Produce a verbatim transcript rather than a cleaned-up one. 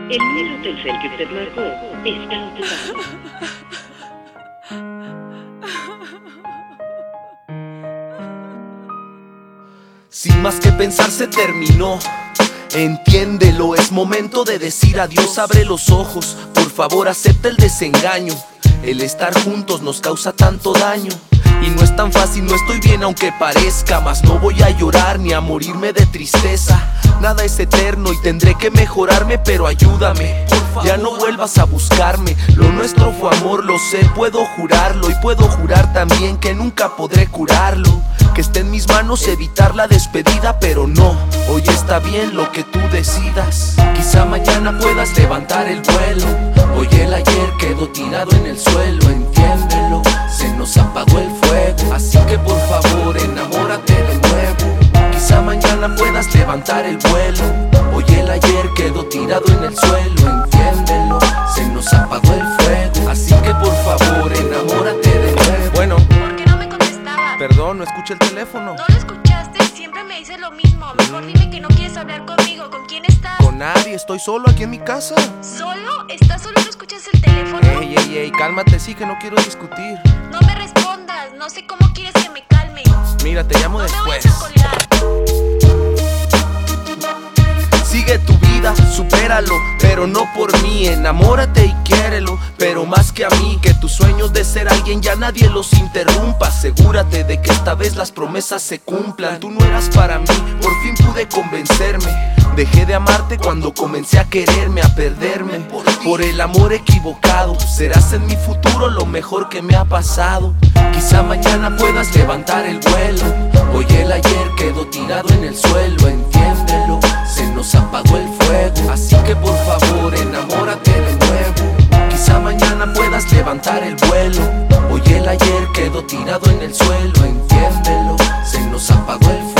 El número Telcel que usted marcó está ocupado. Sin más que pensar se terminó. Entiéndelo, es momento de decir adiós. Abre los ojos, por favor acepta el desengaño. El estar juntos nos causa tanto daño. Y no es tan fácil, no estoy bien aunque parezca. Mas no voy a llorar ni a morirme de tristeza. Nada es eterno y tendré que mejorarme, pero ayúdame, ya no vuelvas a buscarme. Lo nuestro fue amor, lo sé, puedo jurarlo. Y puedo jurar también que nunca podré curarlo. Que esté en mis manos evitar la despedida, pero no, hoy está bien lo que tú decidas. Quizá mañana puedas levantar el vuelo. Hoy el ayer quedó tirado en el suelo, entiéndelo, se nos apagó el fuego. Así que por favor enamórate de nuevo. Quizá mañana puedas levantar el vuelo. Hoy el ayer quedó tirado en el suelo, entiéndelo, se nos apagó el fuego. Así que por favor enamórate de nuevo. Bueno, ¿por qué no me contestabas? perdón, no escuché el teléfono. ¿No lo escuchaste? Siempre me dices lo mismo. Mejor dime que no quieres hablar conmigo. ¿Con quién estás? Con nadie, estoy solo aquí en mi casa. ¿Solo? ¿Estás solo y no escuchas el teléfono? Ey, ey, ey, cálmate, sí que no quiero discutir. No me respondas, no sé cómo quieres que me calme. Mira, te llamo No me después. vayas a colgar. Sigue tu vida, supéralo, pero no por mí. Enamórate y quiérelo, pero más que a mí. Que tus sueños de ser alguien ya nadie los interrumpa. Asegúrate de que esta vez las promesas se cumplan. Tú no eras para mí, por fin pude convencerme. Dejé de amarte cuando comencé a quererme, a perderme por el amor equivocado. Serás en mi futuro lo mejor que me ha pasado. Quizá mañana puedas levantar el vuelo. Hoy el ayer quedó tirado en el suelo, entiéndelo, se nos apagó el fuego. Así que por favor enamórate de nuevo. Quizá mañana puedas levantar el vuelo. Hoy el ayer quedó tirado en el suelo, entiéndelo, se nos apagó el fuego.